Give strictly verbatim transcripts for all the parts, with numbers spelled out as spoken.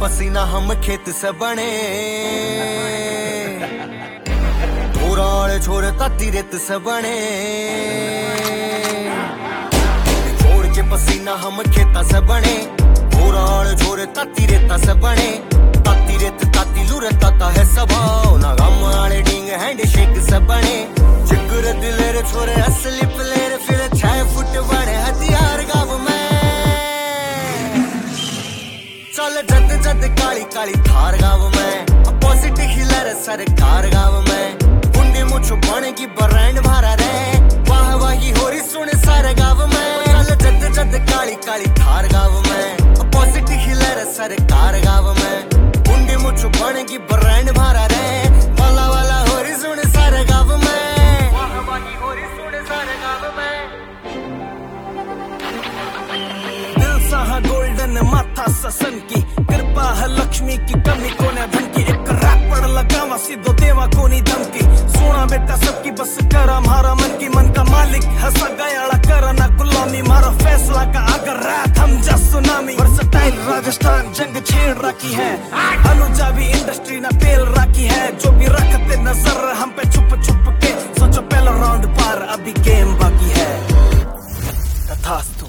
पसीना हम खेत से बने, थोड़ा छोरे ताती रेत से बने। छोड़ के पसीना हम खेता से बने, थोड़ा छोरे ताती रेता से बने। ताती रेत ताती लूरे ताता है स्वभाव ना, गम आले डिंग हैंड शेक से बने। जिगर दिलेर छोरे असली प्लेयर, फिर छह फुट बड़े हथियार गाँव में। चल जद जद काली काली थार गाँव में, अपोजिट हिलर सरकार गाँव में। बुंदी मुझ बनेगी ब्रांड भारा रे, वाह वाही हो रही सुन सारे गाँव में। चल जद जद काली काली थार गाँव में, अपोजिट हिलर सरकार गाँव में। बुंदी मुझ बनेगी ब्रांड भारा रे, वाला वाला हो रही सुन सारे गाँव में। वाह वाही हो रही सुन सारे गाँव में। दिल सा गोल्डन माथा ससन की, कृपा है लक्ष्मी की कमी को न धन की। एक रैपर लगावा सीधो देवा को नहीं धमकी, सोना बेटा सबकी बस करा हमारा मन की। मन का मालिक हंसा गया करा ना गुलामी, मारा फैसला का अगर रात हम जा सुनामी। वर्सटाइल राजस्थान जंग छेड़ रखी है, अनुजा भी इंडस्ट्री ना पेल रखी है। जो भी रखते नजर हम पे छुप छुप के, सोचो पहला राउंड पार अभी गेम बाकी है। तथास्तु।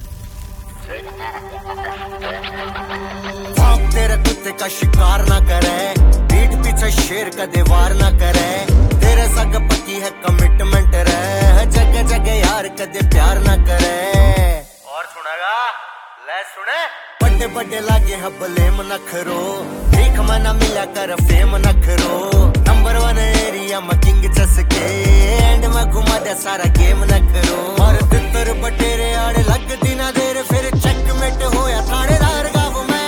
तेरे कुत्ते का शिकार ना करे, पीठ पीछे शेर का दीवार ना करे। तेरे सग पति है कमिटमेंट रहे, जगह जगह यार कदे प्यार ना करे। और सुनेगा ले सुने, बड़े बड़े लागे है ब्लेम न करो, देख मना मिला कर फेम न करो। नंबर वन एरिया में किंग चसके, एंड में घुमा दे सारा गेम न करो। और तितर बटेरे आड़े लग दिना देर, फिर चेकमेट होया थानेदार गाँव में।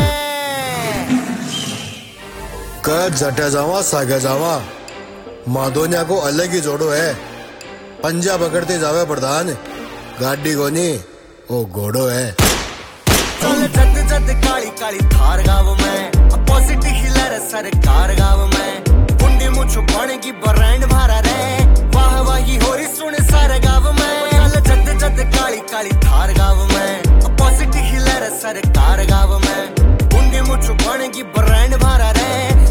कद जटे जावा सागे जावा, माधोनिया को अलग ही जोड़ो है। पंजा पकड़ते जावे प्रधान, गाड़ी को नहीं वो घोड़ो है। चल जद जद काली काली थार गाँव में, अपोजिट हिलर सरकार गाँव में। बुंदी मुझ बनेगी ब्रांड भारा रे, वाह वाही हो रही सुन सारे गाँव में। चल जद जद काली काली थार गाँव में, अपोजिट हिलर सरकार गाँव में। बुंदी मुझ बनेगी ब्रांड भारा रे,